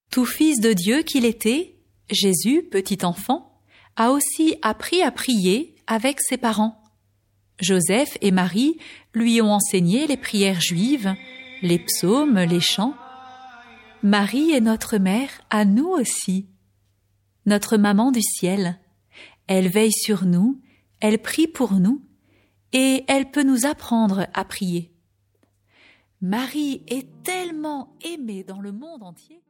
Tout fils de Dieu qu'il était, Jésus, petit enfant, a aussi appris à prier avec ses parents. Joseph et Marie lui ont enseigné les prières juives, les psaumes, les chants. Marie est notre mère à nous aussi, notre maman du ciel. Elle veille sur nous, elle prie pour nous et elle peut nous apprendre à prier. Marie est tellement aimée dans le monde entier.